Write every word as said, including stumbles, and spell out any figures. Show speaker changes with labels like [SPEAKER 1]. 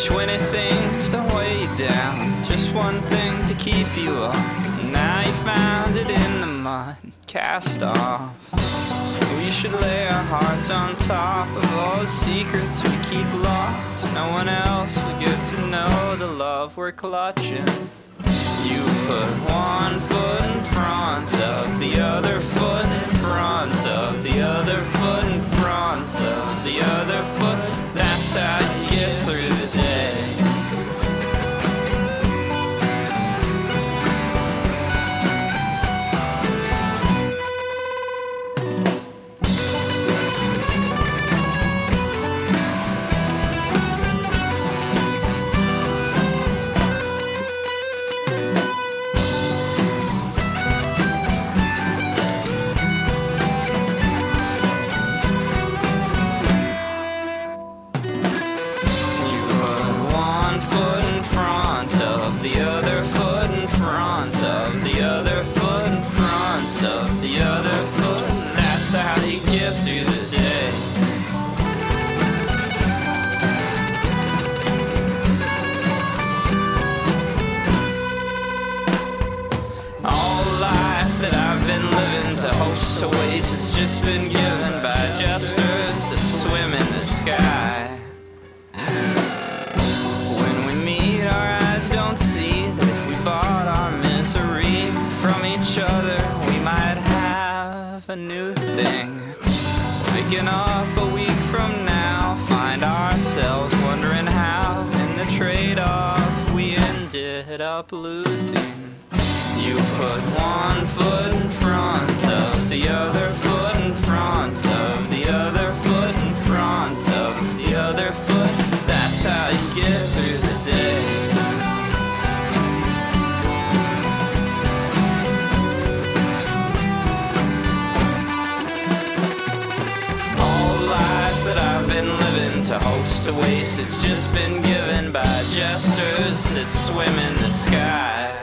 [SPEAKER 1] Twenty things to weigh you down, just one thing to keep you up. Now you found it in the mud, cast off. We should lay our hearts on top of all the secrets we keep locked. No one else will get to know the love we're clutching. You put one foot in front of the other foot in front of the other foot in front of the other foot. That's how you get through the day. The other foot in front of the other foot in front of the other foot. That's how you get through the day. All life that I've been living to hopes to waste, it's just been given by jesters that swim in the sky. When we meet, our eyes don't see that if we bought our misery from each other, we might have a new thing. Picking up a week from now, find ourselves wondering how in the trade-off we ended up losing. You put one foot in front of the other foot in front of the other foot in front of the other foot. That's how you get through the day. To hopes to waste, it's just been given by jesters that swim in the sky.